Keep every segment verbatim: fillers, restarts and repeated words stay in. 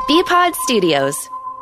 B-Pod Studios.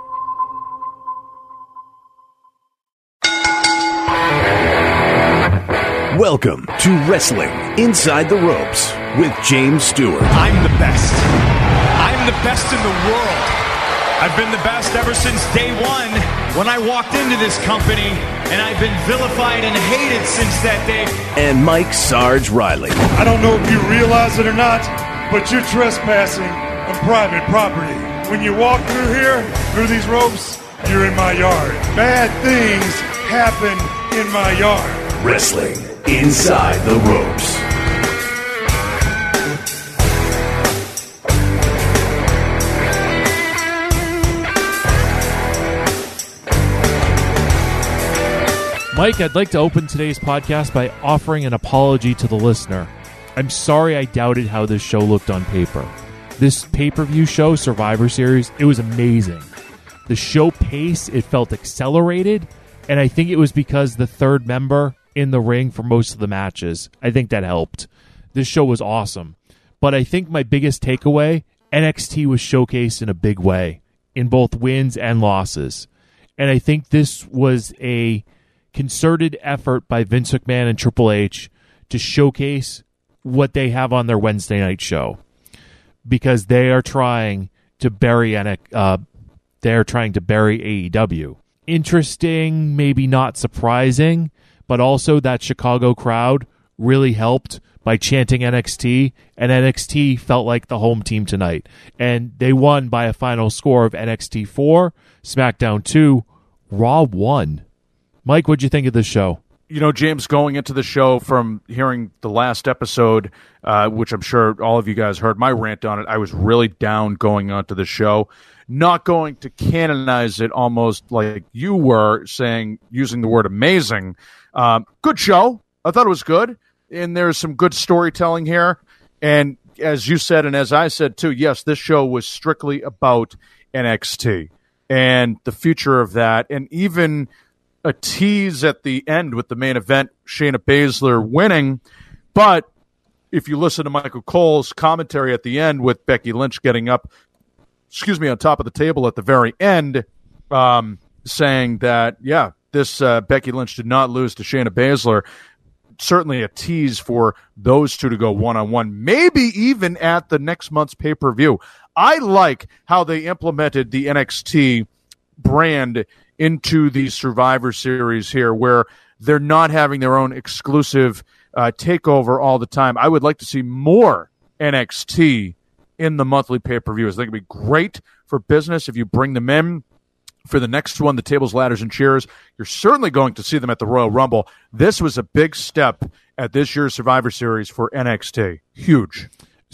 Welcome to Wrestling Inside the Ropes with James Stewart. I'm the best. I'm the best in the world. I've been the best ever since day one when I walked into this company, and I've been vilified and hated since that day. And Mike Sarge Riley. I don't know if you realize it or not, but you're trespassing on private property. When you walk through here, through these ropes, you're in my yard. Bad things happen in my yard. Wrestling Inside the Ropes. Mike, I'd like to open today's podcast by offering an apology to the listener. I'm sorry I doubted how this show looked on paper. This pay-per-view show, Survivor Series, it was amazing. The show pace, it felt accelerated, and I think it was because the third member in the ring for most of the matches. I think that helped. This show was awesome. But I think my biggest takeaway, N X T was showcased in a big way, in both wins and losses. And I think this was a concerted effort by Vince McMahon and Triple H to showcase what they have on their Wednesday night show, because they are trying to bury uh, they're trying to bury A E W. Interesting, maybe not surprising, but also that Chicago crowd really helped by chanting N X T, and N X T felt like the home team tonight. And they won by a final score of N X T four, SmackDown two, Raw one. Mike, what'd you think of this show? You know, James, going into the show from hearing the last episode, uh, which I'm sure all of you guys heard my rant on it, I was really down going onto the show. Not going to canonize it almost like you were saying, using the word amazing. Um, good show. I thought it was good. And there's some good storytelling here. And as you said, and as I said too, yes, this show was strictly about N X T and the future of that. And even a tease at the end with the main event, Shayna Baszler winning. But if you listen to Michael Cole's commentary at the end with Becky Lynch getting up, excuse me, on top of the table at the very end, um, saying that, yeah, this uh, Becky Lynch did not lose to Shayna Baszler. Certainly a tease for those two to go one-on-one, maybe even at the next month's pay-per-view. I like how they implemented the N X T brand into the Survivor Series here, where they're not having their own exclusive uh, takeover all the time. I would like to see more N X T in the monthly pay-per-views. I think it'd be great for business if you bring them in for the next one, the Tables, Ladders, and Chairs. You're certainly going to see them at the Royal Rumble. This was a big step at this year's Survivor Series for N X T. Huge.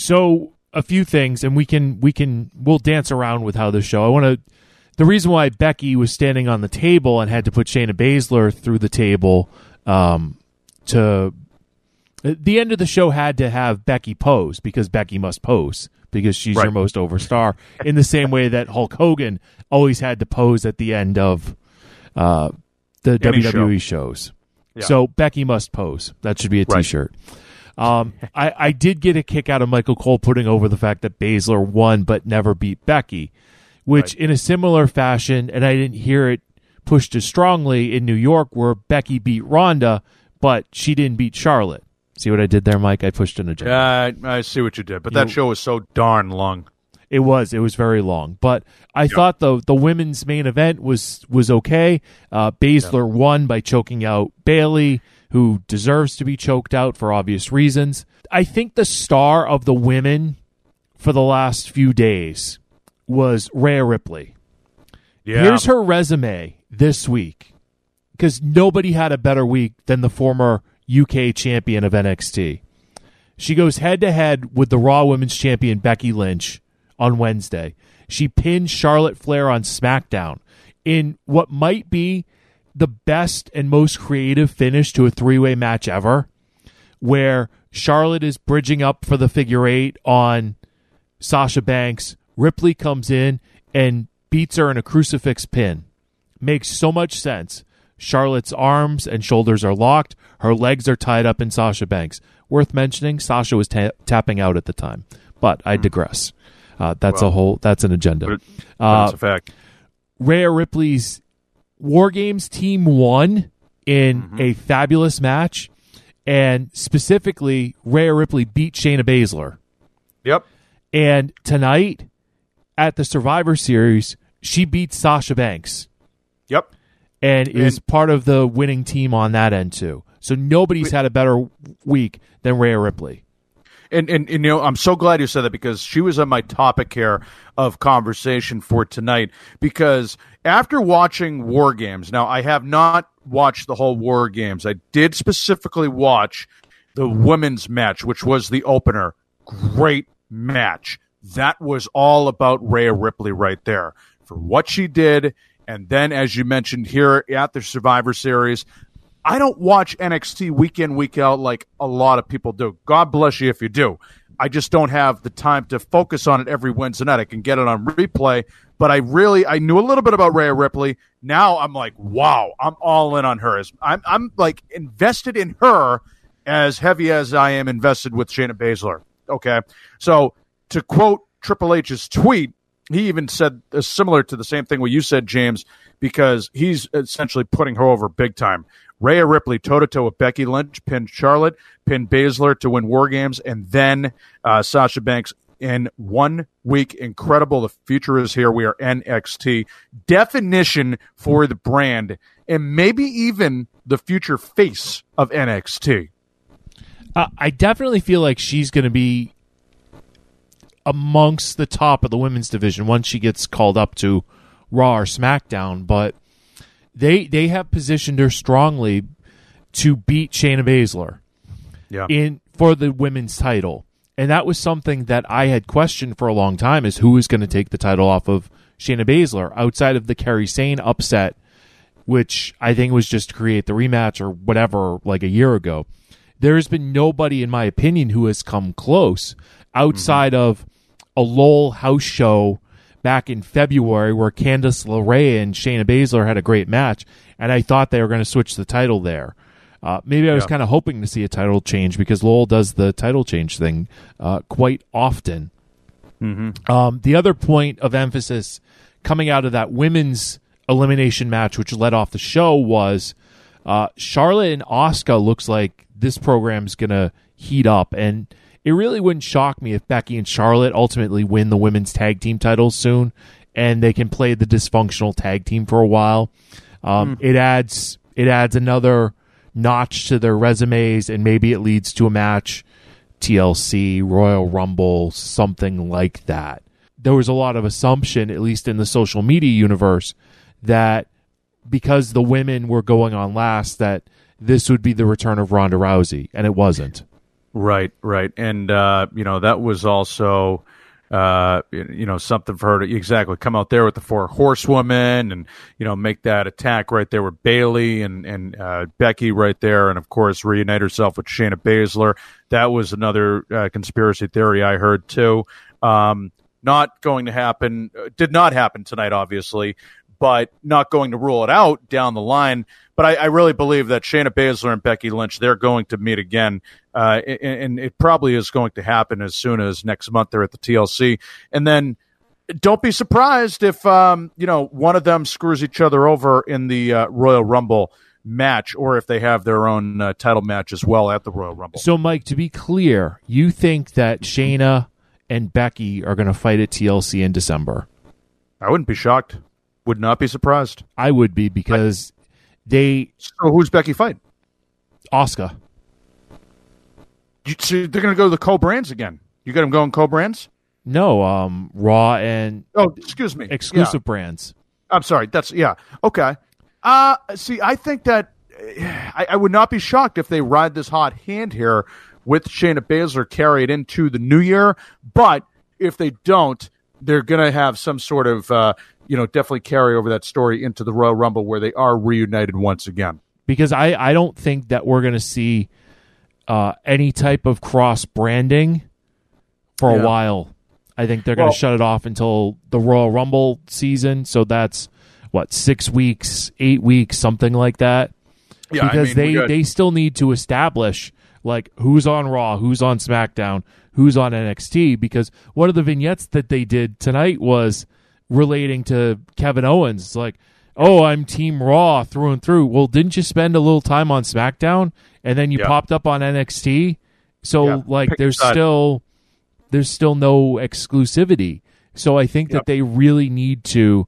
So a few things, and we can we can we'll dance around with how this show. I want to. The reason why Becky was standing on the table and had to put Shayna Baszler through the table um, to the end of the show had to have Becky pose, because Becky must pose, because she's right. Your most over star, in the same way that Hulk Hogan always had to pose at the end of uh, the Any W W E show. shows. Yeah. So Becky must pose. That should be a T-shirt. Right. Um, I, I did get a kick out of Michael Cole putting over the fact that Baszler won but never beat Becky, which right. in a similar fashion, and I didn't hear it pushed as strongly in New York, where Becky beat Ronda, but she didn't beat Charlotte. See what I did there, Mike? I pushed an agenda. Yeah, I, I see what you did, but that you, show was so darn long. It was. It was very long. But I yep. thought the the women's main event was was okay. Uh, Baszler yep. won by choking out Bayley, who deserves to be choked out for obvious reasons. I think the star of the women for the last few days was Rhea Ripley. Yeah. Here's her resume this week, because nobody had a better week than the former U K champion of N X T. She goes head-to-head with the Raw Women's Champion Becky Lynch on Wednesday. She pinned Charlotte Flair on SmackDown in what might be the best and most creative finish to a three-way match ever, where Charlotte is bridging up for the figure eight on Sasha Banks. Ripley comes in and beats her in a crucifix pin. Makes so much sense. Charlotte's arms and shoulders are locked. Her legs are tied up in Sasha Banks. Worth mentioning, Sasha was ta- tapping out at the time. But I digress. Uh, that's Well, a whole. That's an agenda. But, it, but uh, it's a fact. Rhea Ripley's War Games team won in Mm-hmm. a fabulous match, and specifically, Rhea Ripley beat Shayna Baszler. Yep. And tonight at the Survivor Series, she beat Sasha Banks. Yep. And is And- part of the winning team on that end too. So nobody's had a better week than Rhea Ripley. And, and, and, you know, I'm so glad you said that because she was on my topic here of conversation for tonight. Because after watching War Games, now I have not watched the whole War Games. I did specifically watch the women's match, which was the opener. Great match. That was all about Rhea Ripley right there for what she did. And then, as you mentioned here at the Survivor Series, I don't watch N X T week in, week out like a lot of people do. God bless you if you do. I just don't have the time to focus on it every Wednesday night. I can get it on replay, but I really, I knew a little bit about Rhea Ripley. Now I'm like, wow, I'm all in on her. I'm, I'm like invested in her as heavy as I am invested with Shayna Baszler. Okay. So to quote Triple H's tweet, he even said uh, similar to the same thing what you said, James, because he's essentially putting her over big time. Rhea Ripley toe-to-toe with Becky Lynch, pinned Charlotte, pinned Baszler to win War Games, and then uh, Sasha Banks in one week. Incredible. The future is here. We are N X T. Definition for the brand, and maybe even the future face of N X T. Uh, I definitely feel like she's going to be amongst the top of the women's division once she gets called up to Raw or SmackDown, but they they have positioned her strongly to beat Shayna Baszler Yeah. in for the women's title. And that was something that I had questioned for a long time, is who is going to take the title off of Shayna Baszler outside of the Kairi Sane upset, which I think was just to create the rematch or whatever like a year ago. There has been nobody, in my opinion, who has come close outside mm-hmm. of a Lowell house show back in February where Candice LeRae and Shayna Baszler had a great match, and I thought they were going to switch the title there. Uh, maybe I was yeah. kind of hoping to see a title change because Lowell does the title change thing uh, quite often. Mm-hmm. Um, the other point of emphasis coming out of that women's elimination match, which led off the show, was uh, Charlotte and Asuka looks like this program's going to heat up, and it really wouldn't shock me if Becky and Charlotte ultimately win the women's tag team titles soon, and they can play the dysfunctional tag team for a while. Um, mm. It adds it adds another notch to their resumes, and maybe it leads to a match, T L C, Royal Rumble, something like that. There was a lot of assumption, at least in the social media universe, that because the women were going on last, that this would be the return of Ronda Rousey, and it wasn't. Right, right. And, uh, you know, that was also, uh, you know, something for her to exactly come out there with the four horsewomen and, you know, make that attack right there with Bayley and, and uh, Becky right there. And, of course, reunite herself with Shayna Baszler. That was another uh, conspiracy theory I heard, too. Um, not going to happen, did not happen tonight, obviously, but not going to rule it out down the line. But I, I really believe that Shayna Baszler and Becky Lynch, they're going to meet again. Uh, and, and it probably is going to happen as soon as next month they're at the T L C. And then don't be surprised if, um, you know, one of them screws each other over in the uh, Royal Rumble match, or if they have their own uh, title match as well at the Royal Rumble. So, Mike, to be clear, you think that Shayna and Becky are going to fight at T L C in December? I wouldn't be shocked. Would not be surprised. I would be, because I, they... So who's Becky fighting? Asuka. You, so they're going to go to the co-brands again. You got them going co-brands? No, um, Raw and... Oh, excuse me. Exclusive yeah. brands. I'm sorry. That's... Yeah. Okay. Uh, see, I think that... I, I would not be shocked if they ride this hot hand here with Shayna Baszler, carry it into the new year. But if they don't, they're going to have some sort of... Uh, you know, definitely carry over that story into the Royal Rumble where they are reunited once again. Because I, I don't think that we're going to see uh, any type of cross-branding for yeah. a while. I think they're going to well, shut it off until the Royal Rumble season. So that's, what, six weeks, eight weeks, something like that? Yeah, because I mean, they, they still need to establish like who's on Raw, who's on SmackDown, who's on N X T, because one of the vignettes that they did tonight was relating to Kevin Owens. It's like, oh, I'm Team Raw through and through. Well, didn't you spend a little time on SmackDown and then you yeah. popped up on N X T? So yeah. like Pick there's side. still there's still no exclusivity. So I think yep. that they really need to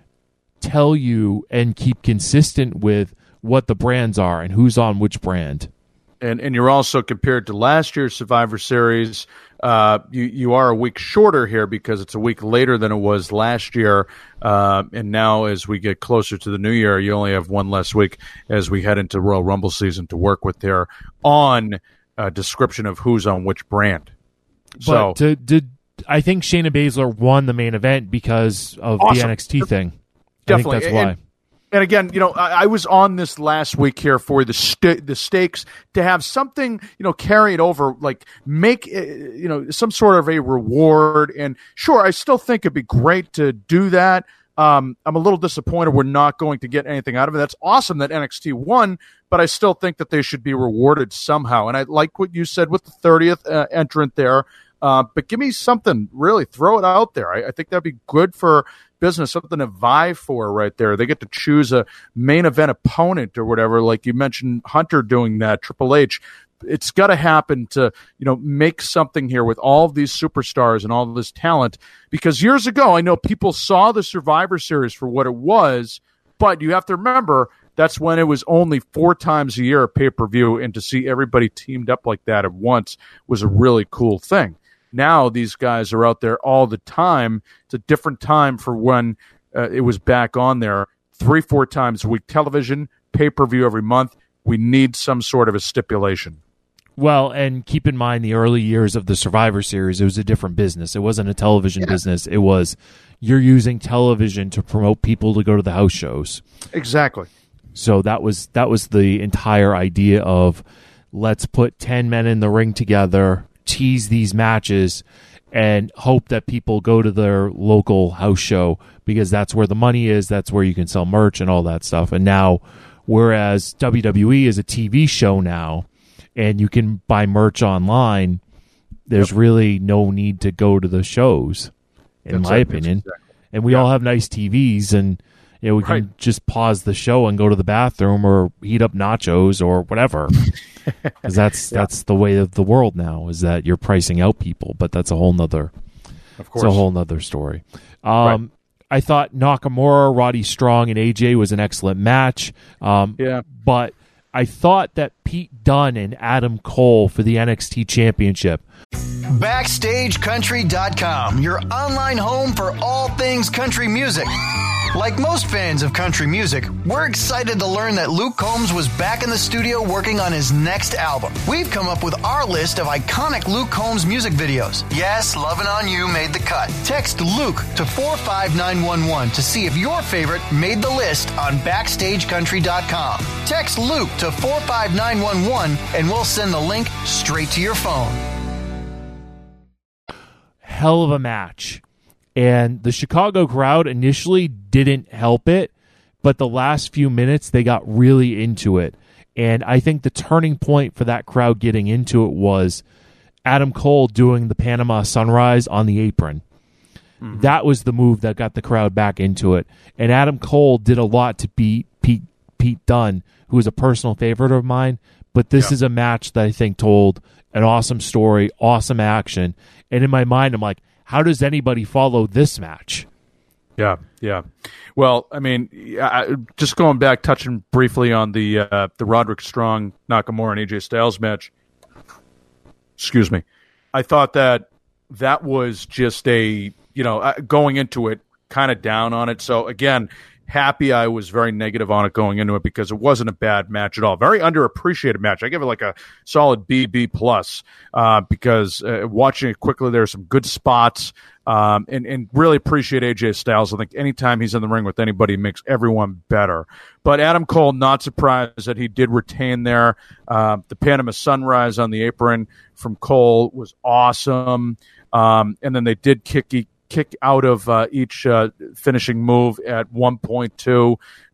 tell you and keep consistent with what the brands are and who's on which brand. And and you're also, compared to last year's Survivor Series, uh, you, you are a week shorter here because it's a week later than it was last year. Uh, and now as we get closer to the new year, you only have one less week as we head into Royal Rumble season to work with there on a description of who's on which brand. But so to, to, I think Shayna Baszler won the main event because of awesome. the N X T thing. Definitely. I think that's why. And, And again, you know, I, I was on this last week here for the st- the stakes to have something, you know, carry it over, like make, uh, you know, some sort of a reward. And sure, I still think it'd be great to do that. Um, I'm a little disappointed we're not going to get anything out of it. That's awesome that N X T won, but I still think that they should be rewarded somehow. And I like what you said with the thirtieth uh, entrant there. Uh, but give me something, really, throw it out there. I, I think that'd be good for business, something to vie for right there. They get to choose a main event opponent or whatever, like you mentioned Hunter doing that, Triple H. It's got to happen to, you know, make something here with all of these superstars and all of this talent, because years ago, I know people saw the Survivor Series for what it was, but you have to remember that's when it was only four times a year a pay-per-view, and to see everybody teamed up like that at once was a really cool thing. Now these guys are out there all the time. It's a different time for when uh, it was back on there. Three, four times a week, television, pay-per-view every month. We need some sort of a stipulation. Well, and keep in mind the early years of the Survivor Series, it was a different business. It wasn't a television yeah. business. It was you're using television to promote people to go to the house shows. Exactly. So that was that was the entire idea of let's put ten men in the ring together, tease these matches, and hope that people go to their local house show because that's where the money is, that's where you can sell merch and all that stuff. And now, whereas W W E is a T V show now, and you can buy merch online, there's yep. really no need to go to the shows, in that's my it. opinion. Exactly. And we yeah. all have nice T Vs, and you know, we right. can just pause the show and go to the bathroom or heat up nachos or whatever. Because that's yeah. that's the way of the world now, is that you're pricing out people, but that's a whole nother, of course, it's a whole nother story. Um, right. I thought Nakamura, Roddy Strong, and A J was an excellent match. Um, yeah, but I thought that Pete Dunne and Adam Cole for the N X T Championship. Backstage Country dot com, your online home for all things country music. Like most fans of country music, we're excited to learn that Luke Combs was back in the studio working on his next album. We've come up with our list of iconic Luke Combs music videos. Yes, Lovin' On You made the cut. Text Luke to four five nine one one to see if your favorite made the list on Backstage Country dot com. Text Luke to four five nine one one and we'll send the link straight to your phone. Hell of a match. And the Chicago crowd initially didn't help it, but the last few minutes they got really into it. And I think the turning point for that crowd getting into it was Adam Cole doing the Panama Sunrise on the apron. Mm-hmm. That was the move that got the crowd back into it. And Adam Cole did a lot to beat Pete, Pete Dunne, who is a personal favorite of mine. But this yeah. is a match that I think told an awesome story, awesome action. And in my mind, I'm like, how does anybody follow this match? Yeah, yeah. Well, I mean, I, just going back, touching briefly on the uh, the Roderick Strong, Nakamura, and A J Styles match. Excuse me. I thought that that was just a, you know, uh, going into it, kind of down on it. So, again, happy I was very negative on it going into it because it wasn't a bad match at all. Very underappreciated match. I give it like a solid B, B plus uh, because uh, watching it quickly, there are some good spots um, and, and really appreciate A J Styles. I think anytime he's in the ring with anybody, it makes everyone better. But Adam Cole, not surprised that he did retain there. Uh, the Panama Sunrise on the apron from Cole was awesome. Um, and then they did kick kick out of uh, each uh, finishing move at one point two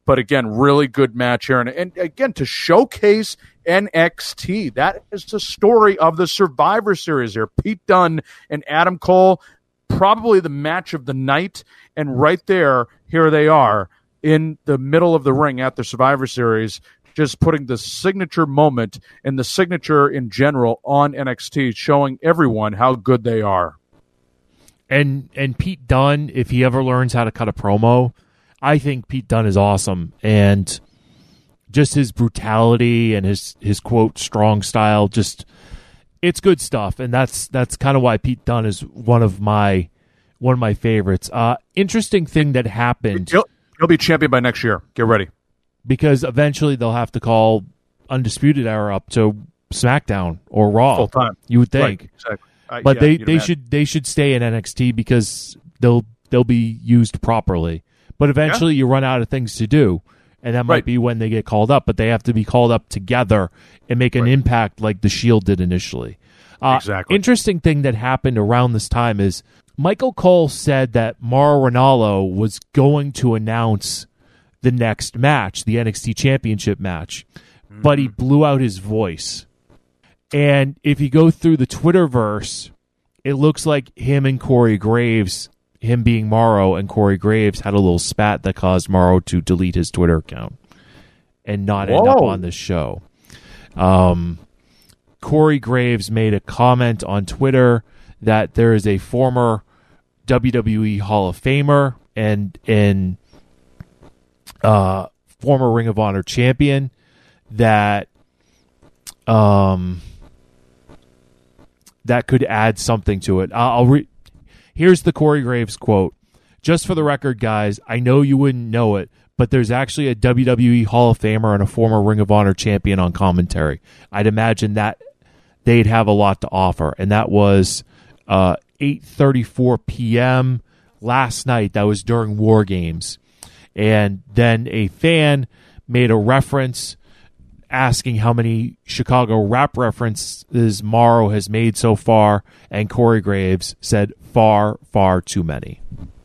But again, really good match here. And, and again, to showcase N X T, that is the story of the Survivor Series here. Pete Dunne and Adam Cole, probably the match of the night. And right there, here they are in the middle of the ring at the Survivor Series, just putting the signature moment and the signature in general on N X T, showing everyone how good they are. And and Pete Dunne, if he ever learns how to cut a promo, I think Pete Dunne is awesome. And just his brutality and his, his quote, strong style, just it's good stuff. And that's that's kind of why Pete Dunne is one of my one of my favorites. Uh, interesting thing that happened. He'll, he'll be champion by next year. Get ready. Because eventually they'll have to call Undisputed Era up to SmackDown or Raw. Full time. You would think. Right, exactly. Uh, but yeah, they, you'd they imagine. should they should stay in N X T because they'll they'll be used properly. But eventually yeah. you run out of things to do, and that might right. be when they get called up. But they have to be called up together and make an right. impact like the Shield did initially. Uh, exactly. Interesting thing that happened around this time is Michael Cole said that Mauro Ranallo was going to announce the next match, the N X T Championship match, mm-hmm. but he blew out his voice. And if you go through the Twitterverse, it looks like him and Corey Graves, him being Mauro and Corey Graves, had a little spat that caused Mauro to delete his Twitter account and not Whoa. end up on this show. Um, Corey Graves made a comment on Twitter that there is a former W W E Hall of Famer and and uh, former Ring of Honor champion that um. that could add something to it. I'll re- Here's the Corey Graves quote. Just for the record, guys, I know you wouldn't know it, but there's actually a W W E Hall of Famer and a former Ring of Honor champion on commentary. I'd imagine that they'd have a lot to offer. And that was uh, eight thirty-four p.m. last night. That was during War Games. And then a fan made a reference asking how many Chicago rap references Mauro has made so far, and Corey Graves said far, far too many.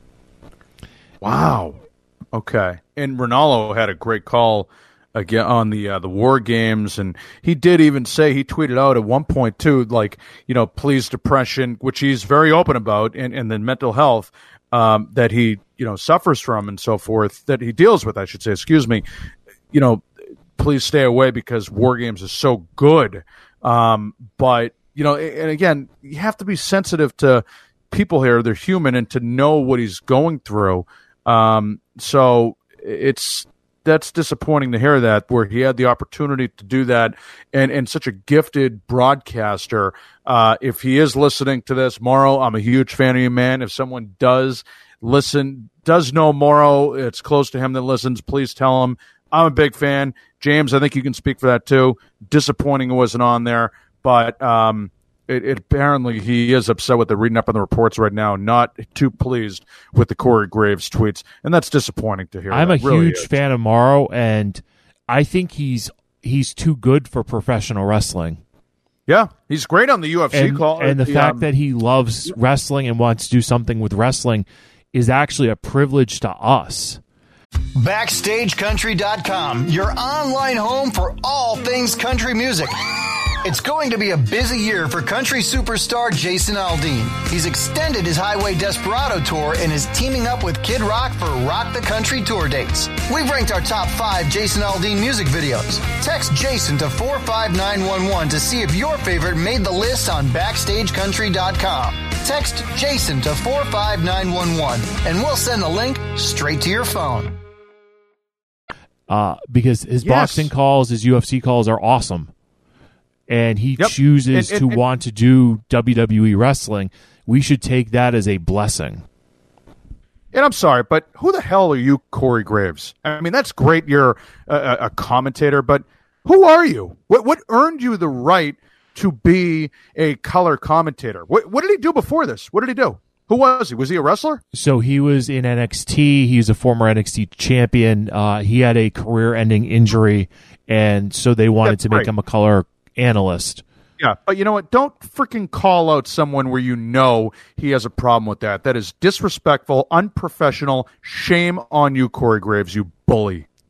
Wow. Okay. And Ranallo had a great call again on the uh, the War Games, and he did even say, he tweeted out at one point too, like, you know, please depression, which he's very open about, and, and then mental health um, that he, you know, suffers from and so forth, that he deals with, I should say, excuse me, you know, please stay away because War Games is so good. Um, but, you know, and again, you have to be sensitive to people here. They're human, and to know what he's going through. Um, so it's, that's disappointing to hear that, where he had the opportunity to do that, and, and such a gifted broadcaster. Uh, if he is listening to this, Mauro, I'm a huge fan of you, man. If someone does listen, does know Mauro, it's close to him that listens, please tell him I'm a big fan. James, I think you can speak for that too. Disappointing it wasn't on there, but um, it, it apparently he is upset with the reading up on the reports right now, not too pleased with the Corey Graves tweets, and that's disappointing to hear. I'm that. a Really huge is. fan of Mauro, and I think he's he's too good for professional wrestling. Yeah, he's great on the U F C and, call. And the the, fact um, that he loves wrestling and wants to do something with wrestling is actually a privilege to us. Backstage Country dot com, your online home for all things country music. It's going to be a busy year for country superstar Jason Aldean. He's extended his Highway Desperado tour and is teaming up with Kid Rock for Rock the Country tour dates. We've ranked our top five Jason Aldean music videos. Text Jason to four five nine one one to see if your favorite made the list on Backstage Country dot com. Text Jason to four five nine one one and we'll send the link straight to your phone. Uh, because his Yes. boxing calls, his U F C calls are awesome. And he Yep. chooses And- and- to and- want to do W W E wrestling. We should take that as a blessing. And I'm sorry, but who the hell are you, Corey Graves? I mean, that's great. You're a, a commentator, but who are you? What what earned you the right to be a color commentator? What what did he do before this? What did he do? Who was he? Was he a wrestler? So he was in N X T. He's a former N X T champion. Uh, he had a career-ending injury, and so they wanted That's to make right. him a color analyst. Yeah, but you know what? Don't freaking call out someone where you know he has a problem with that. That is disrespectful, unprofessional. Shame on you, Corey Graves, you bully.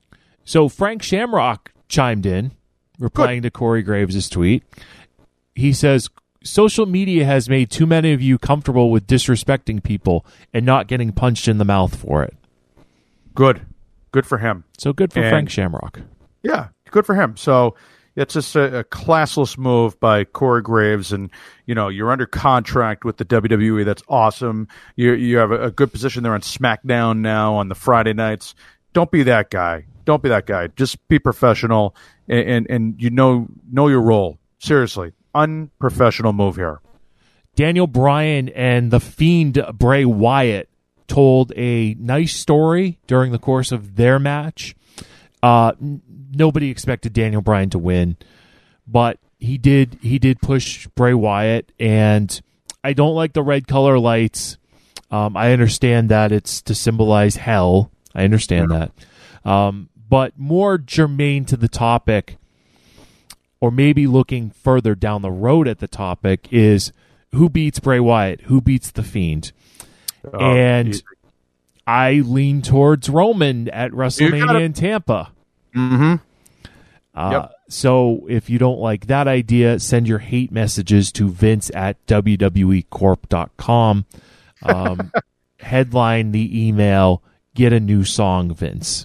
So Frank Shamrock chimed in, replying Good. to Corey Graves' tweet. He says, social media has made too many of you comfortable with disrespecting people and not getting punched in the mouth for it. Good. Good for him. So good for and, Frank Shamrock. Yeah, good for him. So it's just a, a classless move by Corey Graves, and you know you're under contract with the W W E. That's awesome. You you have a, a good position there on SmackDown now on the Friday nights. Don't be that guy. Don't be that guy. Just be professional, and and, and you know know your role. Seriously, unprofessional move here. Daniel Bryan and the Fiend Bray Wyatt told a nice story during the course of their match. Uh, n- nobody expected Daniel Bryan to win, but he did. He did push Bray Wyatt, and I don't like the red color lights. Um, I understand that it's to symbolize hell. I understand that, um, but more germane to the topic, or maybe looking further down the road at the topic, is who beats Bray Wyatt? Who beats the Fiend? Oh, and easy. I lean towards Roman at WrestleMania gotta... in Tampa. Mm-hmm. Uh, yep. So if you don't like that idea, send your hate messages to Vince at W W E corp dot com. Um, headline the email, get a new song, Vince.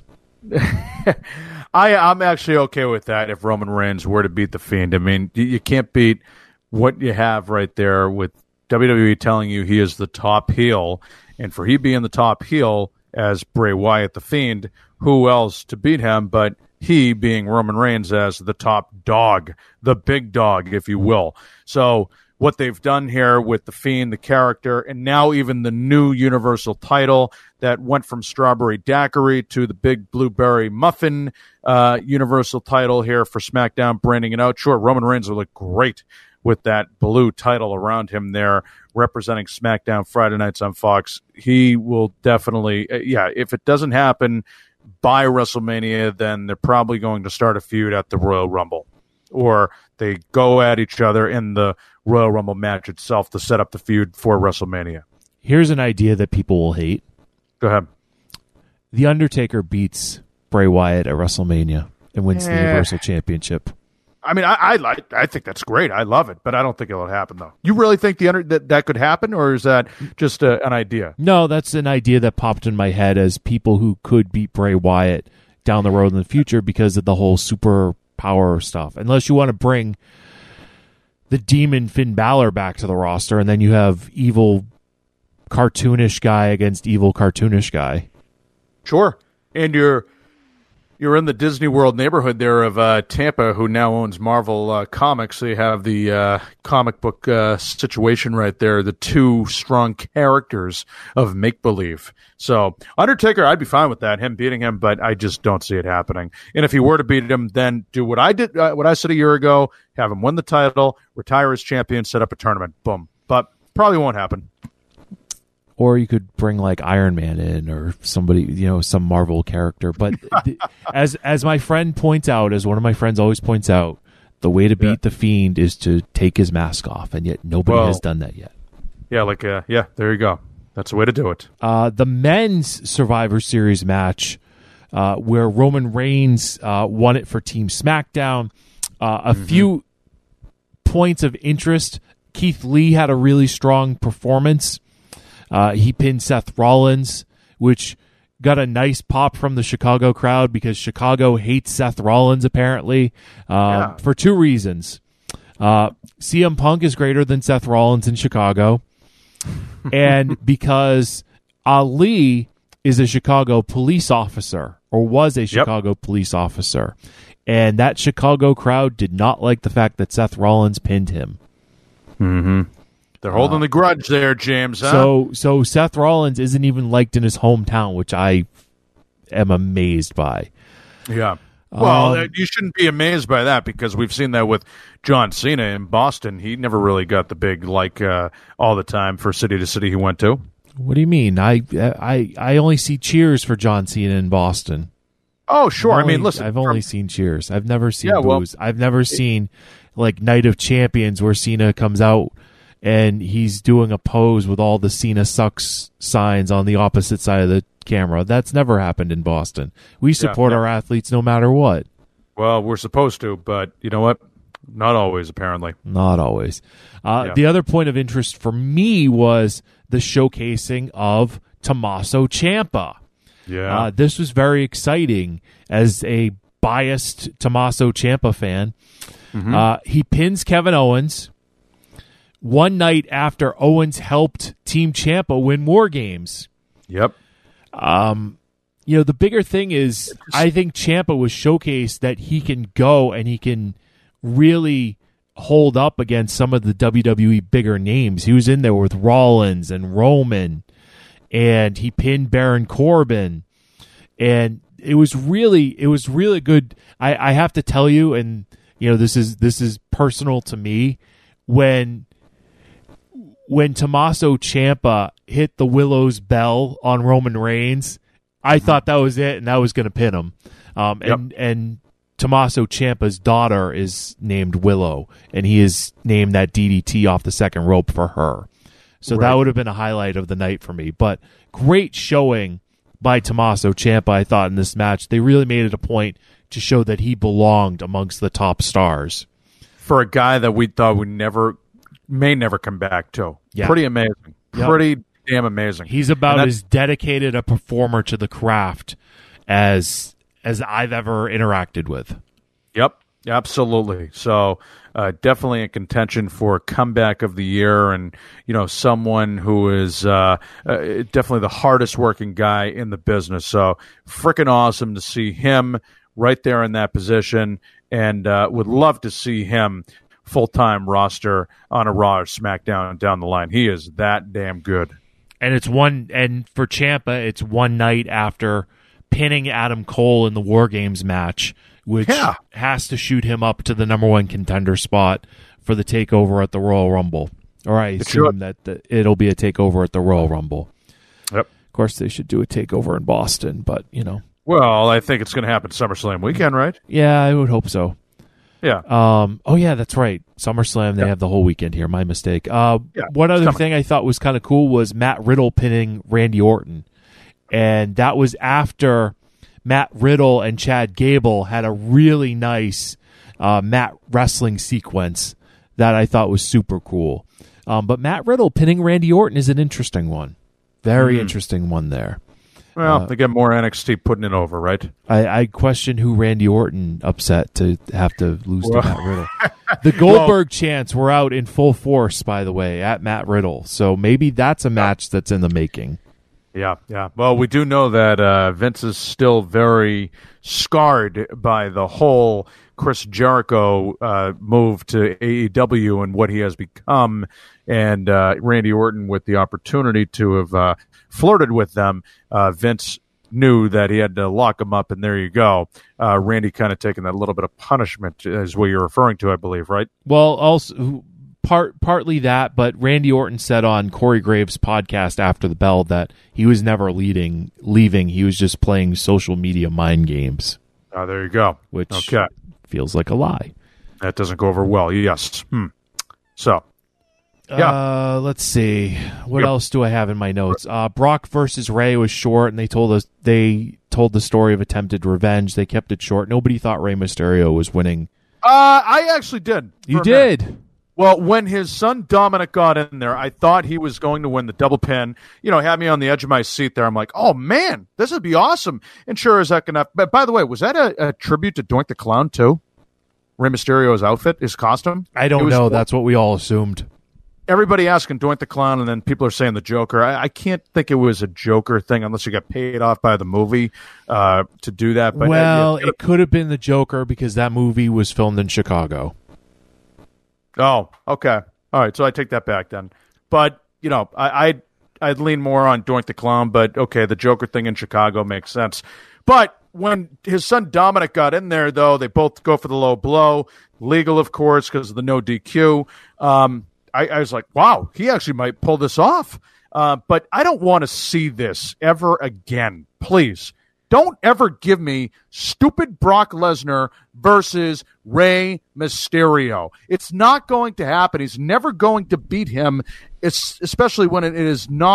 I, I'm actually okay with that if Roman Reigns were to beat The Fiend. I mean, you, you can't beat what you have right there with W W E telling you he is the top heel, and for he being the top heel as Bray Wyatt, The Fiend, who else to beat him but he being Roman Reigns as the top dog, the big dog, if you will. So what they've done here with The Fiend, the character, and now even the new Universal title that went from Strawberry Daiquiri to the Big Blueberry Muffin uh, Universal title here for SmackDown, branding it out. Sure, Roman Reigns will look great with that blue title around him there, representing SmackDown Friday nights on Fox. He will definitely, uh, yeah, if it doesn't happen by WrestleMania, then they're probably going to start a feud at the Royal Rumble. Or they go at each other in the Royal Rumble match itself to set up the feud for WrestleMania. Here's an idea that people will hate. Go ahead. The Undertaker beats Bray Wyatt at WrestleMania and wins eh. the Universal Championship. I mean, I, I like. I think that's great. I love it, but I don't think it'll happen, though. You really think the under, that that could happen, or is that just a, an idea? No, that's an idea that popped in my head as people who could beat Bray Wyatt down the road in the future because of the whole super power stuff. Unless you want to bring the demon Finn Balor back to the roster, and then you have evil cartoonish guy against evil cartoonish guy. Sure, and you're. You're in the Disney World neighborhood there of uh, Tampa, who now owns Marvel uh, Comics. So you have the uh, comic book uh, situation right there, the two strong characters of make-believe. So Undertaker, I'd be fine with that, him beating him, but I just don't see it happening. And if he were to beat him, then do what I did, uh, what I said a year ago, have him win the title, retire as champion, set up a tournament. Boom. But probably won't happen. Or you could bring like Iron Man in or somebody, you know, some Marvel character. But th- as as my friend points out, as one of my friends always points out, the way to beat yeah. the Fiend is to take his mask off, and yet nobody well, has done that yet. Yeah, like uh, yeah, there you go. That's the way to do it. Uh, the men's Survivor Series match, uh, where Roman Reigns uh, won it for Team SmackDown. Uh, a mm-hmm. few points of interest. Keith Lee had a really strong performance. Uh, he pinned Seth Rollins, which got a nice pop from the Chicago crowd because Chicago hates Seth Rollins, apparently, um, yeah. for two reasons. Uh, C M Punk is greater than Seth Rollins in Chicago, and because Ali is a Chicago police officer, or was a Chicago yep. police officer, and that Chicago crowd did not like the fact that Seth Rollins pinned him. Mm-hmm. They're holding uh, the grudge there, James. Huh? So, so Seth Rollins isn't even liked in his hometown, which I am amazed by. Yeah. Well, um, you shouldn't be amazed by that because we've seen that with John Cena in Boston. He never really got the big like uh, all the time for city to city he went to. What do you mean? I I I only see cheers for John Cena in Boston. Oh, sure. Only, I mean, listen. I've only from, seen cheers. I've never seen yeah, boos. Well, I've never seen like Night of Champions where Cena comes out and he's doing a pose with all the Cena sucks signs on the opposite side of the camera. That's never happened in Boston. We support yeah. our athletes no matter what. Well, we're supposed to, but you know what? Not always, apparently. Not always. Uh, Yeah. The other point of interest for me was the showcasing of Tommaso Ciampa. Yeah. Uh, this was very exciting as a biased Tommaso Ciampa fan. Mm-hmm. Uh, he pins Kevin Owens one night after Owens helped Team Ciampa win War Games. Yep. You know, the bigger thing is I think Ciampa was showcased that he can go and he can really hold up against some of the W W E bigger names. He was in there with Rollins and Roman, and he pinned Baron Corbin. And it was really, it was really good. I, I have to tell you, and you know, this is this is personal to me, when when Tommaso Ciampa hit the Willow's bell on Roman Reigns, I thought that was it, and that was going to pin him. Um, and Yep. and Tommaso Ciampa's daughter is named Willow, and he is named that D D T off the second rope for her. So that Right. would have been a highlight of the night for me. But great showing by Tommaso Ciampa, I thought, in this match. They really made it a point to show that he belonged amongst the top stars. For a guy that we thought would never, may never come back to. Yeah. Pretty amazing. Yep. Pretty damn amazing. He's about And that- as dedicated a performer to the craft as as I've ever interacted with. Yep, absolutely. So uh, definitely in contention for comeback of the year, and you know, someone who is uh, uh, definitely the hardest working guy in the business. So freaking awesome to see him right there in that position, and uh, would love to see him full time roster on a Raw or SmackDown down the line. He is that damn good. And it's one and for Ciampa, it's one night after pinning Adam Cole in the War Games match, which Yeah. has to shoot him up to the number one contender spot for the takeover at the Royal Rumble. Or I assume should. that the, it'll be a takeover at the Royal Rumble. Yep. Of course, they should do a takeover in Boston, but you know, Well, I think it's going to happen SummerSlam weekend, right? yeah, I would hope so. Yeah. Um, oh yeah, that's right. SummerSlam, they Yeah. have the whole weekend here. My mistake. Uh, Yeah, one other stomach. thing I thought was kind of cool was Matt Riddle pinning Randy Orton, and that was after Matt Riddle and Chad Gable had a really nice uh, Matt wrestling sequence that I thought was super cool. Um, but Matt Riddle pinning Randy Orton is an interesting one. Very Mm. interesting one there. Well, they get more N X T putting it over, right? I, I question who Randy Orton upset to have to lose Well- to Matt Riddle. The Goldberg chants were out in full force, by the way, at Matt Riddle. So maybe that's a match that's in the making. Yeah, yeah. Well, we do know that uh, Vince is still very scarred by the whole Chris Jericho uh, move to A E W and what he has become, and uh, Randy Orton with the opportunity to have uh, flirted with them. Uh, Vince knew that he had to lock him up, and there you go. Uh, Randy kind of taking that little bit of punishment is what you're referring to, I believe, right? Well, also part partly that, but Randy Orton said on Corey Graves' podcast after the bell that he was never leading, leaving. He was just playing social media mind games, Uh, there you go. which Okay. feels like a lie. That doesn't go over well. Yes. Hmm. So, Yeah. Uh, let's see. What Yep. else do I have in my notes? Uh, Brock versus Ray was short, and they told us they told the story of attempted revenge. They kept it short. Nobody thought Rey Mysterio was winning. uh, I actually did. You for a minute. did. Well, when his son Dominic got in there, I thought he was going to win the double pin. You know, had me on the edge of my seat there. I'm like, oh, man, this would be awesome. And sure as heck enough. But by the way, was that a, a tribute to Doink the Clown, too? Rey Mysterio's outfit, his costume? I It don't was- know. That's what we all assumed. Everybody asking Doink the Clown, and then people are saying the Joker. I, I can't think it was a Joker thing unless you got paid off by the movie uh, to do that. But, uh, well, yeah. it could have been the Joker because that movie was filmed in Chicago. Oh, okay. All right, so I take that back then. But, you know, I, I'd, I'd lean more on Doink the Clown, but okay, the Joker thing in Chicago makes sense. But when his son Dominic got in there, though, they both go for the low blow. Legal, of course, because of the no D Q. Um, I, I was like, wow, he actually might pull this off. Uh, but I don't want to see this ever again. Please. Don't ever give me stupid Brock Lesnar versus Rey Mysterio. It's not going to happen. He's never going to beat him, it's, especially when it is not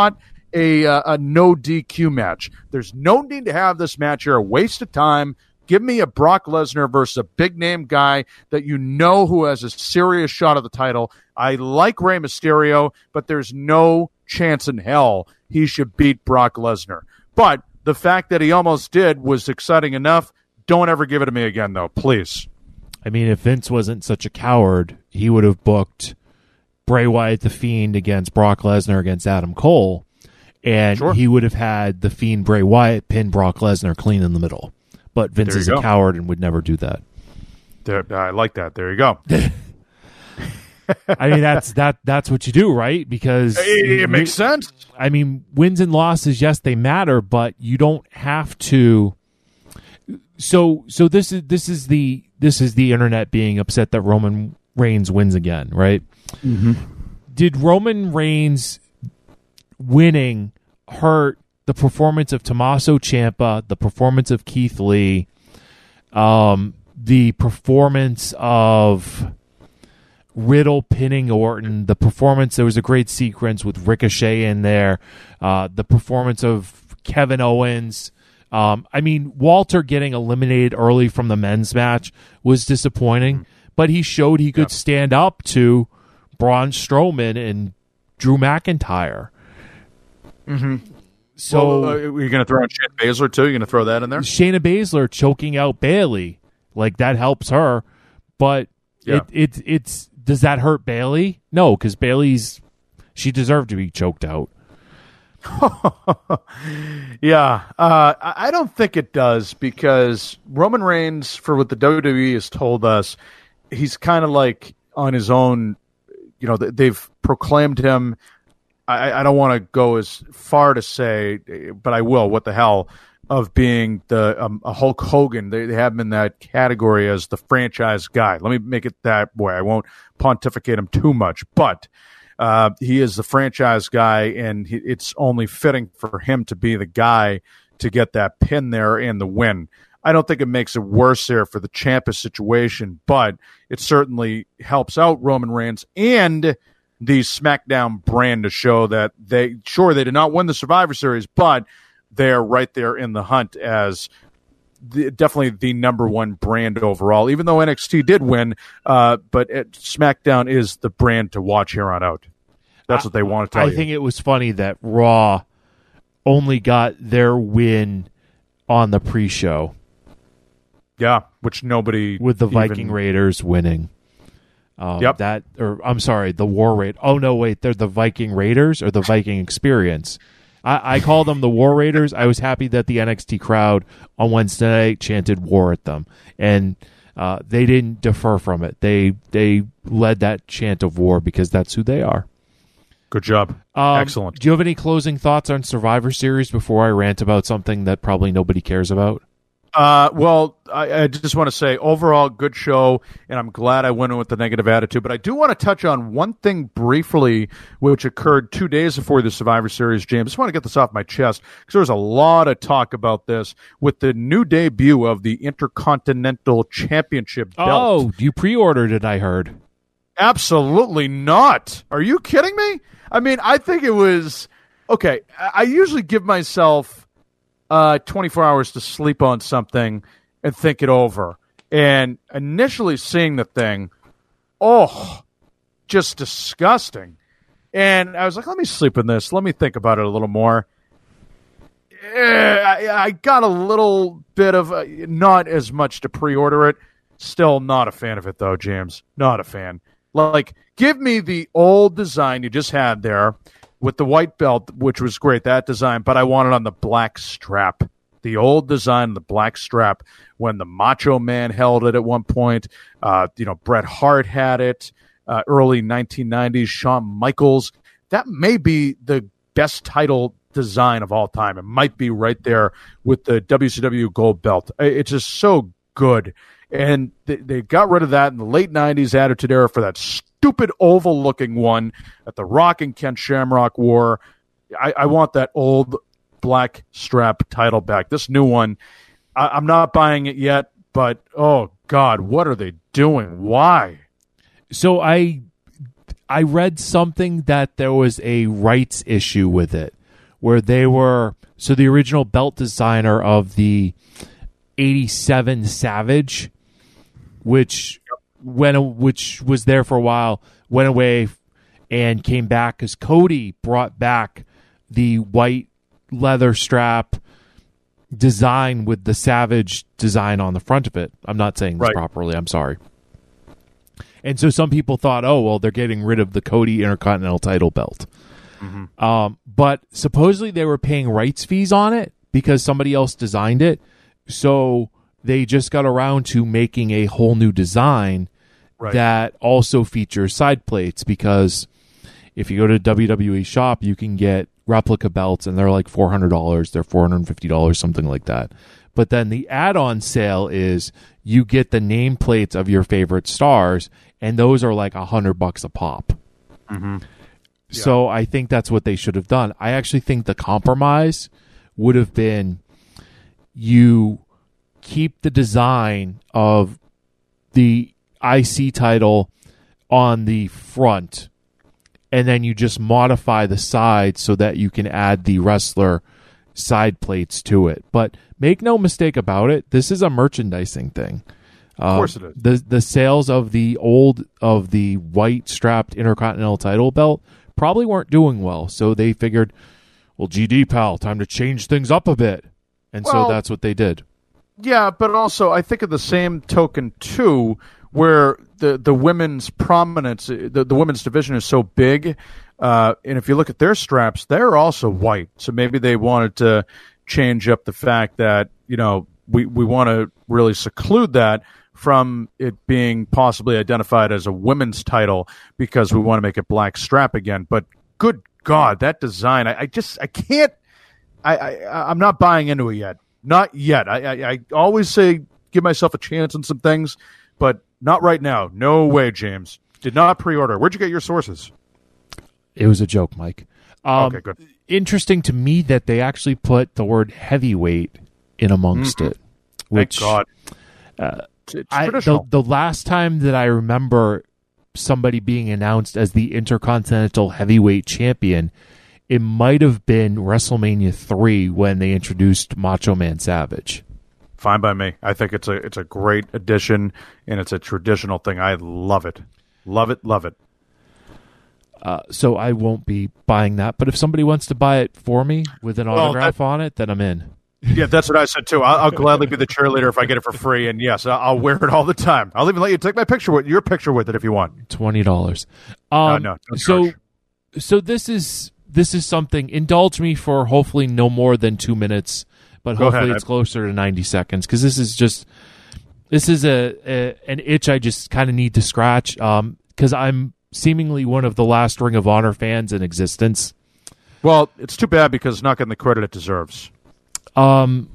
a, uh, a no D Q match. There's no need to have this match here. A waste of time. Give me a Brock Lesnar versus a big-name guy that you know who has a serious shot at the title. I like Rey Mysterio, but there's no chance in hell he should beat Brock Lesnar. But the fact that he almost did was exciting enough. Don't ever give it to me again, though, please. I mean, if Vince wasn't such a coward, he would have booked Bray Wyatt, The Fiend, against Brock Lesnar against Adam Cole, and Sure. he would have had The Fiend, Bray Wyatt, pin Brock Lesnar clean in the middle. But Vince There is you a go. coward and would never do that. There, I like that. There you go. I mean, that's that that's what you do, right? Because It, it makes sense. I mean, wins and losses, yes, they matter, but you don't have to. So, so this is this is the this is the internet being upset that Roman Reigns wins again, right? Mm-hmm. Did Roman Reigns winning hurt the performance of Tommaso Ciampa, the performance of Keith Lee, um, the performance of Riddle pinning Orton, the performance, there was a great sequence with Ricochet in there, uh, the performance of Kevin Owens. Um, I mean, Walter getting eliminated early from the men's match was disappointing, but he showed he could Yep. stand up to Braun Strowman and Drew McIntyre. Mm-hmm. So well, uh, you're going to throw in Shayna Baszler, too? You're going to throw that in there? Shayna Baszler choking out Bayley, like that helps her, but Yeah. it, it it's does that hurt Bayley? No, because Bayley's she deserved to be choked out. Yeah, uh, I I don't think it does because Roman Reigns, for what the W W E has told us, he's kind of like on his own. You know, th- they've proclaimed him. I, I don't want to go as far to say, but I will. What the hell of being the um, a Hulk Hogan? They, they have him in that category as the franchise guy. Let me make it that way. I won't pontificate him too much, but. Uh, he is the franchise guy, and he, it's only fitting for him to be the guy to get that pin there and the win. I don't think it makes it worse there for the Ciampa situation, but it certainly helps out Roman Reigns and the SmackDown brand to show that they, sure, they did not win the Survivor Series, but they're right there in the hunt as the, definitely the number one brand overall, even though N X T did win, uh, but it, SmackDown is the brand to watch here on out. That's what they want to tell I you. think it was funny that Raw only got their win on the pre-show Yeah, which nobody with the Viking even- Raiders winning. Um, Yep. That, or I'm sorry, the War Raid. Oh no, wait, they're the Viking Raiders or the Viking Experience. I, I call them the War Raiders. I was happy that the N X T crowd on Wednesday night chanted war at them, and uh, they didn't defer from it. They they led that chant of war because that's who they are. Good job. Um, Excellent. Do you have any closing thoughts on Survivor Series before I rant about something that probably nobody cares about? Uh, well, I, I just want to say overall good show, and I'm glad I went in with the negative attitude. But I do want to touch on one thing briefly, which occurred two days before the Survivor Series, James. I just want to get this off my chest because there was a lot of talk about this with the new debut of the Intercontinental Championship belt. Oh, you pre-ordered it, I heard. Absolutely not. Are you kidding me? I mean, I think it was okay. I I usually give myself uh, twenty-four hours to sleep on something and think it over. And initially seeing the thing, oh, just disgusting. And I was like, let me sleep in this. Let me think about it a little more. Eh, I, I got a little bit of uh, not as much to pre-order it. Still not a fan of it, though, James. Not a fan. Like, give me the old design you just had there with the white belt, which was great, that design, but I want it on the black strap. The old design, the black strap, when the Macho Man held it at one point. Uh, you know, Bret Hart had it. Uh, early nineteen nineties, Shawn Michaels. That may be the best title design of all time. It might be right there with the W C W gold belt. It's just so good. And they, they got rid of that in the late nineties Attitude Era for that stupid oval-looking one that The Rock and Ken Shamrock wore. I, I want that old black strap title back. This new one, I, I'm not buying it yet, but, oh, God, what are they doing? Why? So I I read something that there was a rights issue with it, where they were, so the original belt designer of the eighty-seven Savage, which went, which was there for a while, went away and came back because Cody brought back the white leather strap design with the Savage design on the front of it. I'm not saying this right. properly. I'm sorry. And so some people thought, oh, well, they're getting rid of the Cody Intercontinental title belt. Mm-hmm. Um, but supposedly they were paying rights fees on it because somebody else designed it. So they just got around to making a whole new design right. that also features side plates, because if you go to W W E shop, you can get replica belts, and they're like four hundred dollars. They're four hundred fifty dollars, something like that. But then the add-on sale is you get the nameplates of your favorite stars, and those are like a hundred bucks a pop. Mm-hmm. Yeah. So I think that's what they should have done. I actually think the compromise would have been you keep the design of the I C title on the front, and then you just modify the sides so that you can add the wrestler side plates to it. But make no mistake about it, this is a merchandising thing. Of course it is. Uh, the the sales of the old of the white strapped Intercontinental title belt probably weren't doing well, so they figured, well, G D pal, time to change things up a bit, and well, so that's what they did. Yeah, but also I think of the same token too, where the the women's prominence, the, the women's division is so big, uh, and if you look at their straps, they're also white. So maybe they wanted to change up the fact that, you know, we, we want to really seclude that from it being possibly identified as a women's title because we want to make it black strap again. But good God, that design, I, I just, I can't, I, I, I'm not buying into it yet. Not yet. I, I, I always say give myself a chance on some things, but not right now. No way, James. Did not pre-order. Where'd you get your sources? It was a joke, Mike. Um, okay, good. Interesting to me that they actually put the word heavyweight in amongst mm-hmm. it. Which, Thank God. Uh, it's I, traditional. the, the last time that I remember somebody being announced as the Intercontinental Heavyweight Champion, it might have been WrestleMania three when they introduced Macho Man Savage. Fine by me. I think it's a it's a great addition, and it's a traditional thing. I love it. Love it, love it. Uh, so I won't be buying that, but if somebody wants to buy it for me with an well, autograph that, on it, then I'm in. Yeah, that's what I said too. I'll, I'll gladly be the cheerleader if I get it for free, and yes, I'll, I'll wear it all the time. I'll even let you take my picture with your picture with it if you want. Twenty dollars. Um, no, no. So, charge. so this is this is something. Indulge me for hopefully no more than two minutes, but Go hopefully ahead. it's closer to ninety seconds because this is just this is a, a an itch I just kind of need to scratch. Um, because I'm seemingly one of the last Ring of Honor fans in existence. Well, it's too bad because it's not getting the credit it deserves. Um,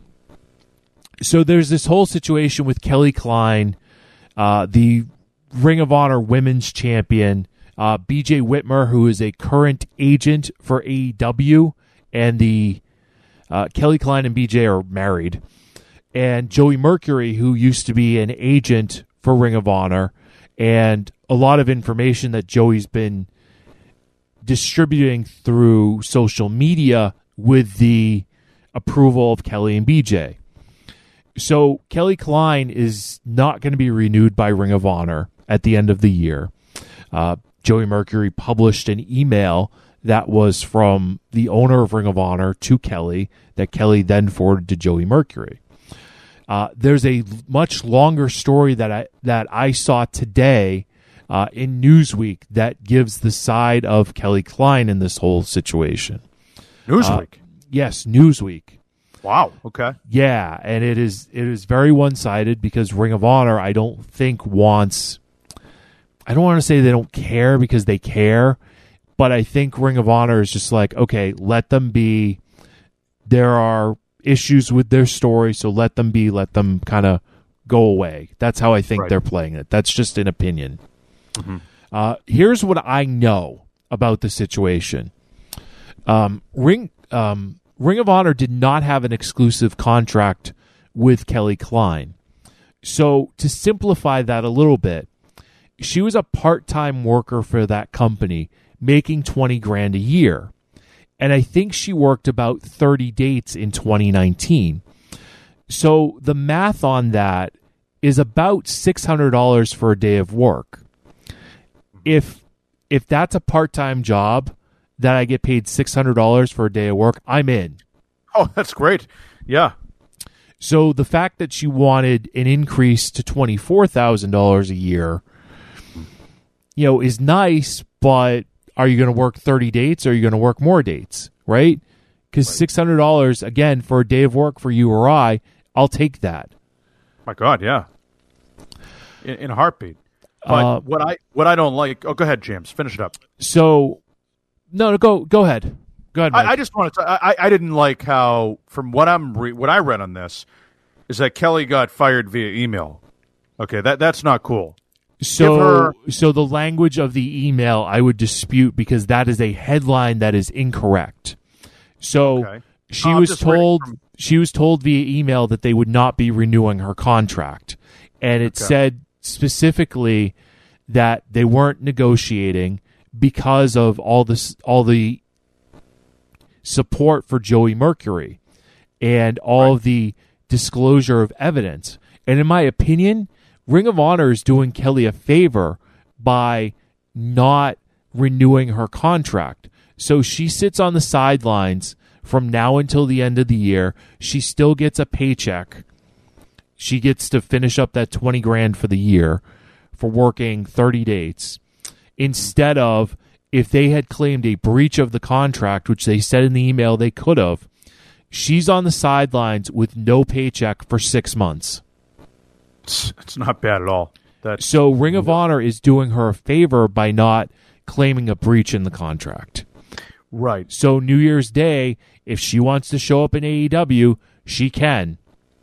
so there's this whole situation with Kelly Klein, uh, the Ring of Honor Women's Champion, uh, B J Whitmer, who is a current agent for A E W, and the uh, Kelly Klein and B J are married, and Joey Mercury, who used to be an agent for Ring of Honor, and a lot of information that Joey's been distributing through social media with the approval of Kelly and B J. So Kelly Klein is not going to be renewed by Ring of Honor at the end of the year. Uh, Joey Mercury published an email that was from the owner of Ring of Honor to Kelly that Kelly then forwarded to Joey Mercury. Uh, there's a much longer story that I that I saw today uh, in Newsweek that gives the side of Kelly Klein in this whole situation. Newsweek? Uh, yes, Newsweek. Wow, okay. Yeah, and it is it is very one-sided because Ring of Honor, I don't think, wants... I don't want to say they don't care because they care, but I think Ring of Honor is just like, okay, let them be. There are issues with their story, so let them be, let them kind of go away. That's how I think right. they're playing it. That's just an opinion. Mm-hmm. Uh, here's what I know about the situation. Um, Ring um, Ring of Honor did not have an exclusive contract with Kelly Klein. So to simplify that a little bit, she was a part-time worker for that company, making twenty grand a year. And I think she worked about thirty dates in twenty nineteen. So the math on that is about six hundred dollars for a day of work. If if that's a part-time job that I get paid six hundred dollars for a day of work, I'm in. Oh, that's great. Yeah. So the fact that she wanted an increase to twenty-four thousand dollars a year, you know, is nice, but are you going to work thirty dates or are you going to work more dates, right? Because right. six hundred dollars, again, for a day of work for you or I, I'll take that. My God, yeah. In, in a heartbeat. But Uh, what I what I don't like... Oh, go ahead, James. Finish it up. So, no, no, go go ahead. Go ahead, Mike. I, I just wanted to... I, I didn't like how, from what I'm re, what I read on this, is that Kelly got fired via email. Okay, that that's not cool. So, her- so the language of the email I would dispute because that is a headline that is incorrect. So Okay. she I'm was just reading told from- she was told via email that they would not be renewing her contract, and it Okay. said specifically that they weren't negotiating because of all this all the support for Joey Mercury and all Right. of the disclosure of evidence. And in my opinion, Ring of Honor is doing Kelly a favor by not renewing her contract. So she sits on the sidelines from now until the end of the year. She still gets a paycheck. She gets to finish up that twenty grand for the year for working thirty dates. Instead of, if they had claimed a breach of the contract, which they said in the email they could have, she's on the sidelines with no paycheck for six months. It's, it's not bad at all. That's So Ring of Honor is doing her a favor by not claiming a breach in the contract. right. So New Year's Day, if she wants to show up in A E W, she can.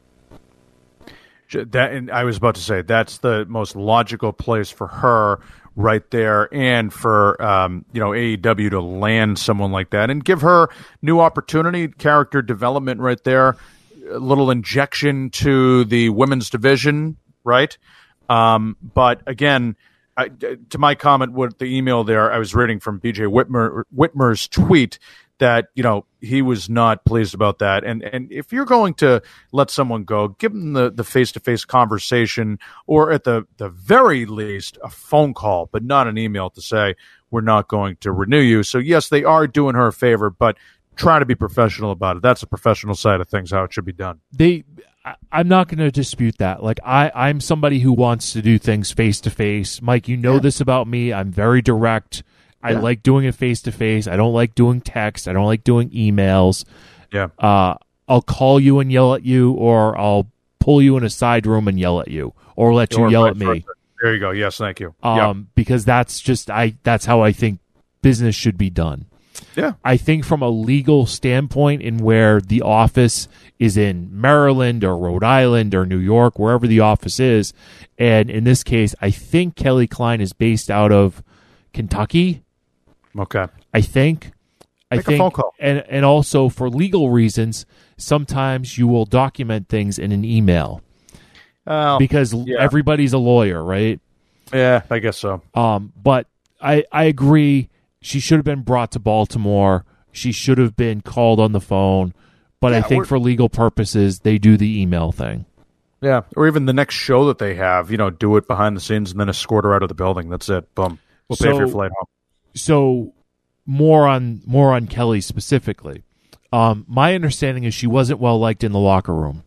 That, and I was about to say that's the most logical place for her right there, and for um, you know A E W to land someone like that and give her new opportunity, character development right there, a little injection to the women's division, right? Um, but again, I, to my comment with the email there, I was reading from B J Whitmer, Whitmer's tweet that, you know, he was not pleased about that. And and if you're going to let someone go, give them the, the face-to-face conversation, or at the, the very least, a phone call, but not an email to say, we're not going to renew you. So, yes, they are doing her a favor, but try to be professional about it. That's the professional side of things, how it should be done. They, I- I'm not going to dispute that. Like I, I'm somebody who wants to do things face to face. Mike, you know this about me. I'm very direct. I Yeah. like doing it face to face. I don't like doing text. I don't like doing emails. Yeah. Uh, I'll call you and yell at you, or I'll pull you in a side room and yell at you, or let you Or yell vice at me. versa. There you go. Yes, thank you. Um, because that's just I. That's how I think business should be done. yeah. I think from a legal standpoint, in where the office is in Maryland or Rhode Island or New York, wherever the office is, and in this case, I think Kelly Klein is based out of Kentucky. Okay. I think. I Make a think, phone call. and and also for legal reasons, sometimes you will document things in an email Well, because yeah. everybody's a lawyer, right? yeah, I guess so. Um, but I I agree. She should have been brought to Baltimore. She should have been called on the phone. But I Yeah, think we're- for legal purposes, they do the email thing. Yeah, or even the next show that they have, you know, do it behind the scenes and then escort her out of the building. That's it. Boom. We'll pay for your So- flight home. So more on more on Kelly specifically. Um, my understanding is she wasn't well liked in the locker room,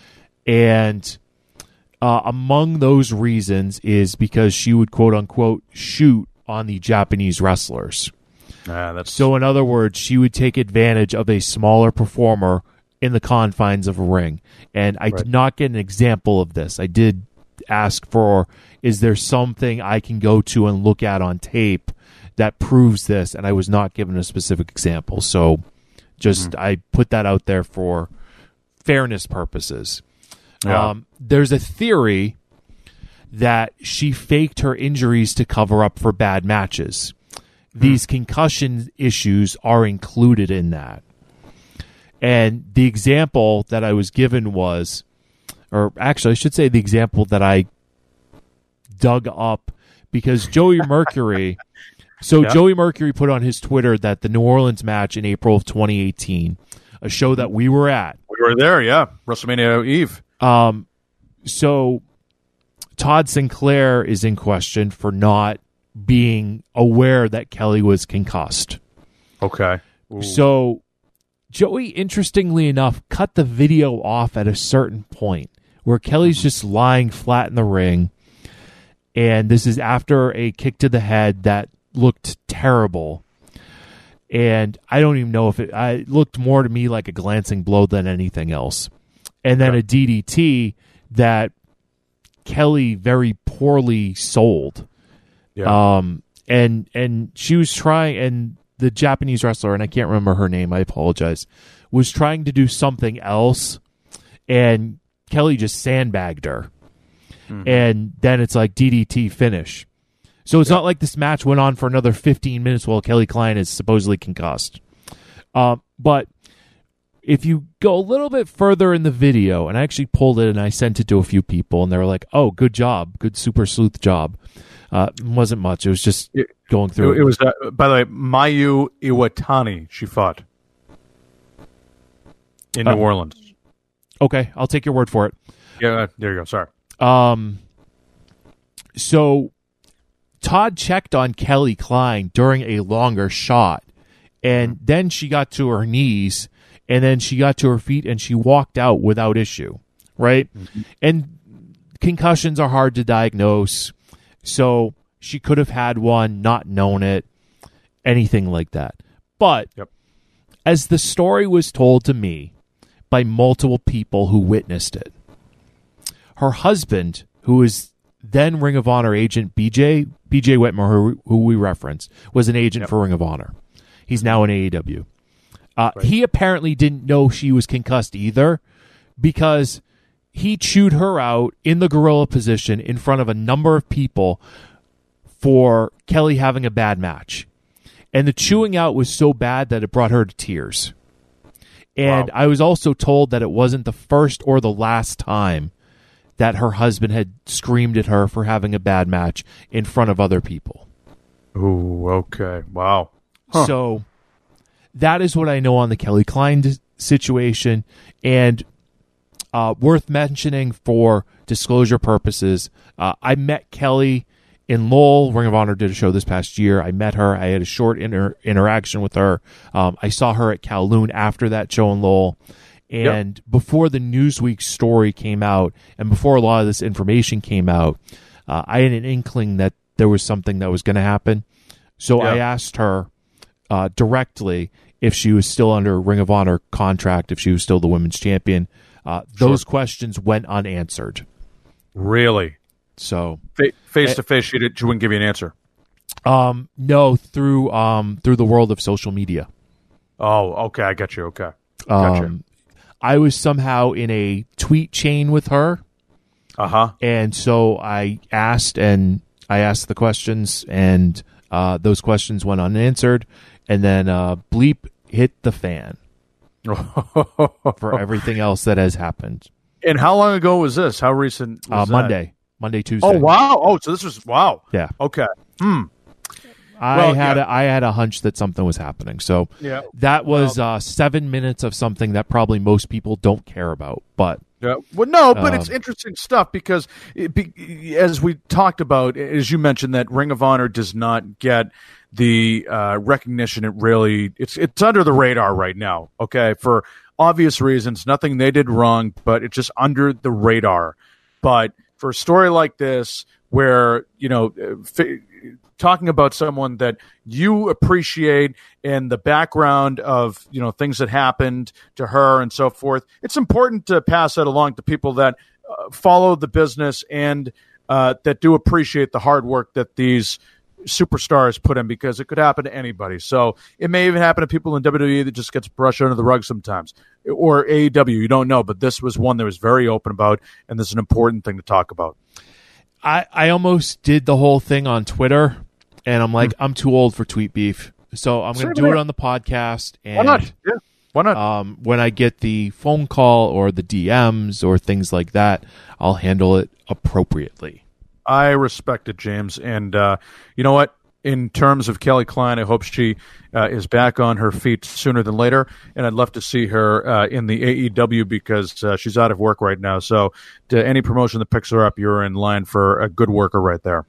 and uh, among those reasons is because she would quote unquote shoot on the Japanese wrestlers. Ah, that's So in other words, she would take advantage of a smaller performer in the confines of a ring. And I Right. did not get an example of this. I did ask for, is there something I can go to and look at on tape that proves this? And I was not given a specific example. So just Mm-hmm. I put that out there for fairness purposes. Yeah. Um, there's a theory that she faked her injuries to cover up for bad matches. These concussion issues are included in that. And the example that I was given was, or actually I should say the example that I dug up, because Joey Mercury So yeah. Joey Mercury put on his Twitter that the New Orleans match in April of twenty eighteen, a show that we were at. We were there, yeah. WrestleMania Eve. Um, so Todd Sinclair is in question for not being aware that Kelly was concussed. Okay. Ooh. So Joey, interestingly enough, cut the video off at a certain point where Kelly's just lying flat in the ring. And this is after a kick to the head that looked terrible. And I don't even know if it, I, it looked more to me like a glancing blow than anything else. And then yeah. a D D T that Kelly very poorly sold. Yeah. Um, and, and she was trying, and the Japanese wrestler, and I can't remember her name, I apologize, was trying to do something else. And Kelly just sandbagged her. Mm-hmm. And then it's like D D T finish. So it's yeah. not like this match went on for another fifteen minutes while Kelly Klein is supposedly concussed. Uh, but if you go a little bit further in the video, and I actually pulled it and I sent it to a few people, and they were like, oh, good job. Good super sleuth job. Uh, it wasn't much. It was just it, going through it. It was, uh, by the way, Mayu Iwatani she fought in uh, New Orleans. Okay, I'll take your word for it. Yeah, there you go. Sorry. Um, so Todd checked on Kelly Klein during a longer shot, and then she got to her knees, and then she got to her feet, and she walked out without issue, right? Mm-hmm. And concussions are hard to diagnose, so she could have had one, not known it, anything like that. But yep. as the story was told to me by multiple people who witnessed it, her husband, who is then Ring of Honor agent B J B J Whitmer, who, who we referenced, was an agent yep. for Ring of Honor. He's now in A E W. Uh, right. He apparently didn't know she was concussed either, because he chewed her out in the gorilla position in front of a number of people for Kelly having a bad match. And the chewing out was so bad that it brought her to tears. And wow. I was also told that it wasn't the first or the last time that her husband had screamed at her for having a bad match in front of other people. Ooh, okay. Wow. Huh. So that is what I know on the Kelly Klein d- situation. And uh, worth mentioning for disclosure purposes, uh, I met Kelly in Lowell. Ring of Honor did a show this past year. I met her. I had a short inter- interaction with her. Um, I saw her at Kowloon after that show in Lowell. And yep. before the Newsweek story came out, and before a lot of this information came out, uh, I had an inkling that there was something that was going to happen. So yep. I asked her uh, directly if she was still under a Ring of Honor contract, if she was still the women's champion. Uh, sure. Those questions went unanswered. Really? So Fa- face to face, she did. She wouldn't give you an answer. Um, no, through um through the world of social media. Oh, okay, I got you. Okay, gotcha. Um, I was somehow in a tweet chain with her. Uh huh. And so I asked, and I asked the questions, and uh, those questions went unanswered, and then uh, bleep hit the fan for everything else that has happened. And how long ago was this? How recent was uh, that? Monday. Monday, Tuesday. Oh, wow. Oh, so this was, wow. Yeah. Okay. Hmm. I well, had yeah. a, I had a hunch that something was happening. So yeah. that was well, uh, seven minutes of something that probably most people don't care about. But yeah. Well, no, but um, it's interesting stuff because, it be, as we talked about, as you mentioned, that Ring of Honor does not get the uh, recognition it really it's it's under the radar right now. Okay, for obvious reasons, nothing they did wrong, but it's just under the radar. But for a story like this, where you know. F- talking about someone that you appreciate and the background of, you know, things that happened to her and so forth, it's important to pass that along to people that uh, follow the business and uh, that do appreciate the hard work that these superstars put in, because it could happen to anybody. So it may even happen to people in W W E that just gets brushed under the rug sometimes, or A E W, you don't know, but this was one that was very open about, and this is an important thing to talk about. I, I almost did the whole thing on Twitter, and I'm like, I'm too old for tweet beef, so I'm going to do it on the podcast. And why not? Yeah, why not? Um, when I get the phone call or the D Ms or things like that, I'll handle it appropriately. I respect it, James, and uh, you know what? in terms of Kelly Klein, I hope she uh, is back on her feet sooner than later, and I'd love to see her uh, in the A E W because uh, she's out of work right now. So to any promotion that picks her up, you're in line for a good worker right there.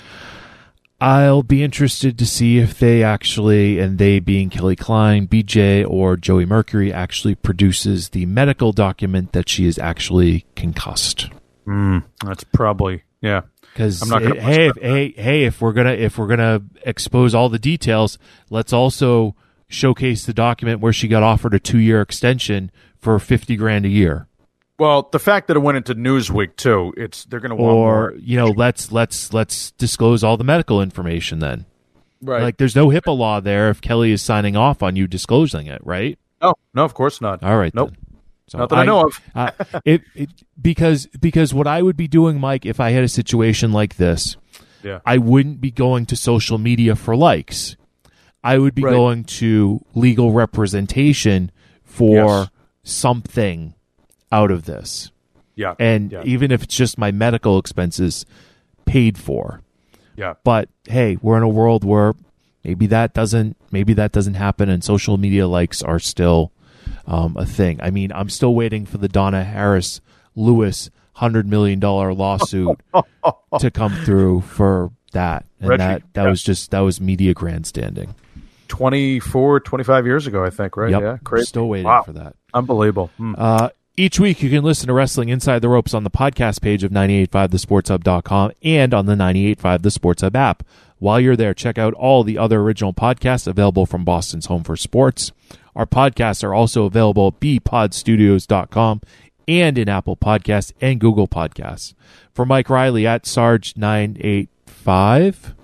I'll be interested to see if they actually, and they being Kelly Klein, B J, or Joey Mercury, actually produces the medical document that she is actually concussed. Mm, that's probably, yeah. Because hey, if, hey, hey, if we're gonna if we're gonna expose all the details, let's also showcase the document where she got offered a two year extension for fifty grand a year. Well, the fact that it went into Newsweek too, it's they're going to want or more. you know, let's let's let's disclose all the medical information then. Right. Like, there's no HIPAA law there if Kelly is signing off on you disclosing it, right? No, no, of course not. All right, nope. Then. So not that I, I know of. uh, it, it because because what I would be doing, Mike, if I had a situation like this, yeah. I wouldn't be going to social media for likes. I would be right. going to legal representation for yes. something out of this. Yeah. And yeah. even if it's just my medical expenses paid for. Yeah. But hey, we're in a world where maybe that doesn't maybe that doesn't happen, and social media likes are still um, a thing. I mean, I'm still waiting for the Donna Harris Lewis hundred million dollar lawsuit to come through for that. And Reggie, that, that yeah. was just that was media grandstanding. twenty-four, twenty-five years ago, I think, right? Yep. Yeah, crazy. Still waiting wow. for that. Unbelievable. Hmm. Uh, each week, you can listen to Wrestling Inside the Ropes on the podcast page of nine eight five the sports hub dot com and on the nine eight five The Sports Hub app. While you're there, check out all the other original podcasts available from Boston's Home for Sports. Our podcasts are also available at b pod studios dot com and in Apple Podcasts and Google Podcasts. For Mike Riley at Sarge nine eight five.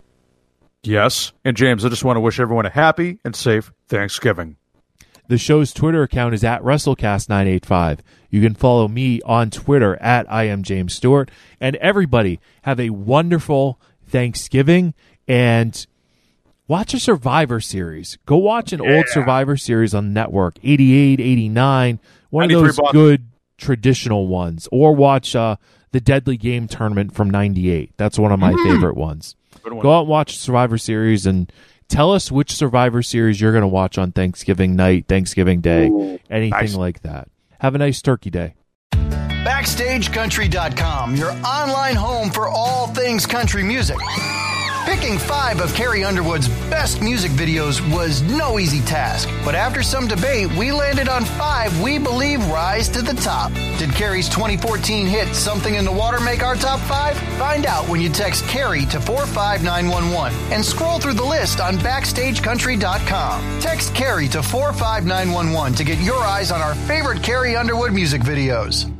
Yes. And James, I just want to wish everyone a happy and safe Thanksgiving. The show's Twitter account is at WrestleCast nine eight five. You can follow me on Twitter at I am James Stewart. And everybody, have a wonderful Thanksgiving and watch a Survivor Series. Go watch an yeah. old Survivor Series on the network, eighty-eight, eighty-nine, one of those bucks. good traditional ones. Or watch uh, the Deadly Game Tournament from ninety-eight. That's one of my mm. favorite ones. Go out and watch Survivor Series and tell us which Survivor Series you're going to watch on Thanksgiving night, Thanksgiving Day, Ooh, anything nice. like that. Have a nice turkey day. Backstage Country dot com, your online home for all things country music. Picking five of Carrie Underwood's best music videos was no easy task, but after some debate, we landed on five we believe rise to the top. Did Carrie's twenty fourteen hit Something in the Water make our top five? Find out when you text Carrie to four five nine one one and scroll through the list on Backstage Country dot com. Text Carrie to four five nine one one to get your eyes on our favorite Carrie Underwood music videos.